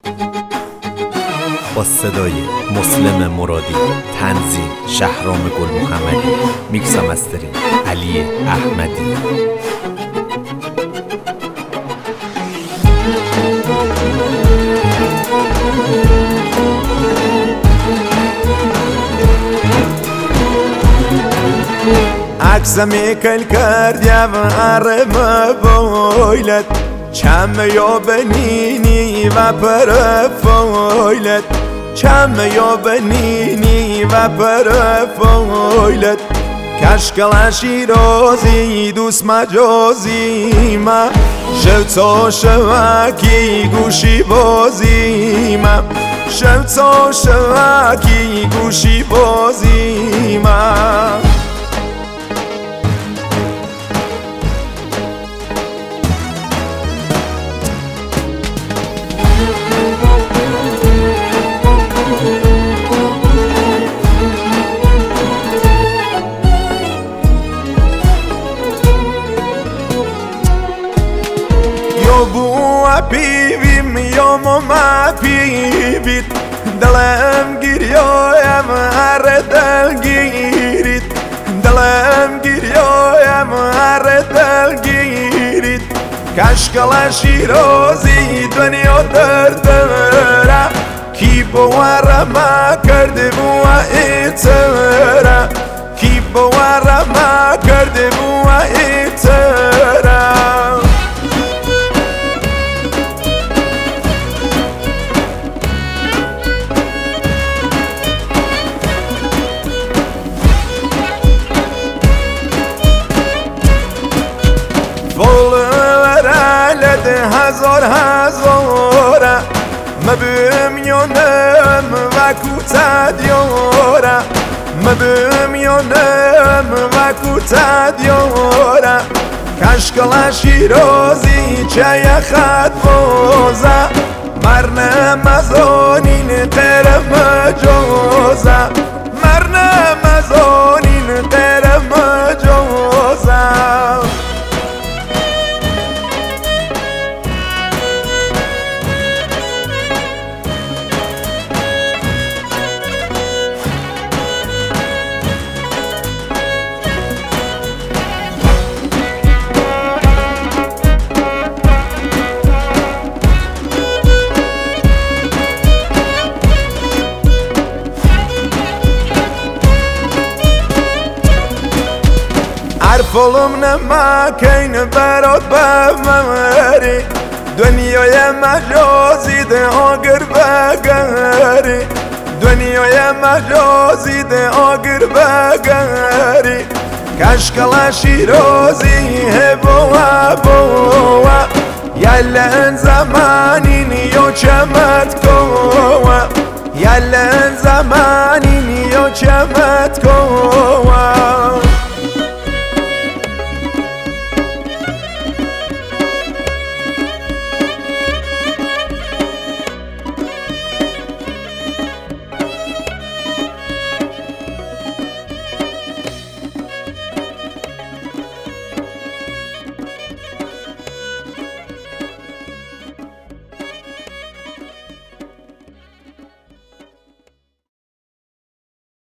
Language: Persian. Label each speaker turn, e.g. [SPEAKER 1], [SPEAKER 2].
[SPEAKER 1] با صدای مسلم مرادی، تنظیم شهرام گل محمدی، میکس و مسترینگ علی احمدی.
[SPEAKER 2] عکسمی کل کردیم عرم بایلت چم یا بنینی و پرفایلت چم یا بنینی و پرفایلت کشکل شیرازی دوست مجازی ما شوتا شوکی گوشی بازی ما شوتا شوکی گوشی بازی ما بوا پیویم یا ما پیوید دلم گریایم هر دل گیرید دلم گریایم هر دل گیرید کشکل شیرازی دنیا دردره کی باورم کرده بوا ایتره کی باورم کرده بوا ایتره هزار هزاره مبمیانم و کوتد یاره مبمیانم و کوتد یاره کشکل شیرازی چه خط بازه مرنه مزانین غیر مجازه مرنه مزانین غیر مجازه حرفالم نمکین برات بمری دنیای مجازی ده آگر بگری دنیای مجازی ده آگر بگری کشکل شیرازی بوا بوا یلن زمانین یا چمت کوا یلن زمانین یا چمت کوا